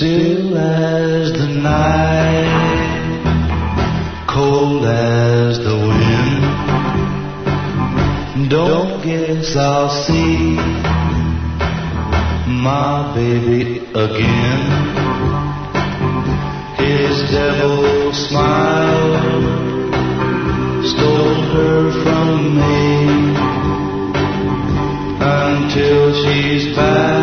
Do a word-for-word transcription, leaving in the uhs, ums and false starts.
Still as the night, cold as the wind. Don't guess I'll see my baby again. His devil smile stole her from me until she's back